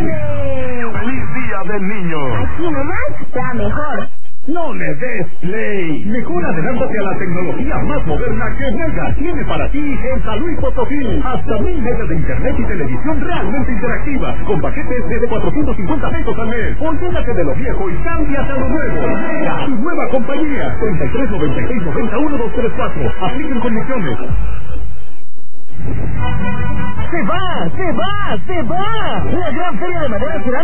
¡Feliz Día del Niño! Aquí nomás, la mejor. ¡No le des play! Mejor adelántate a la tecnología más moderna que Mega tiene para ti en San Luis Potosí. Hasta 1000 megas de internet y televisión realmente interactiva, con paquetes desde 450 pesos al mes. Olvídate de lo viejo y cámbiate a lo nuevo. Mega, tu nueva compañía. 33 96 91 234. Apliquen condiciones. ¡Se va! ¡Se va! ¡Se va! La gran feria de madera será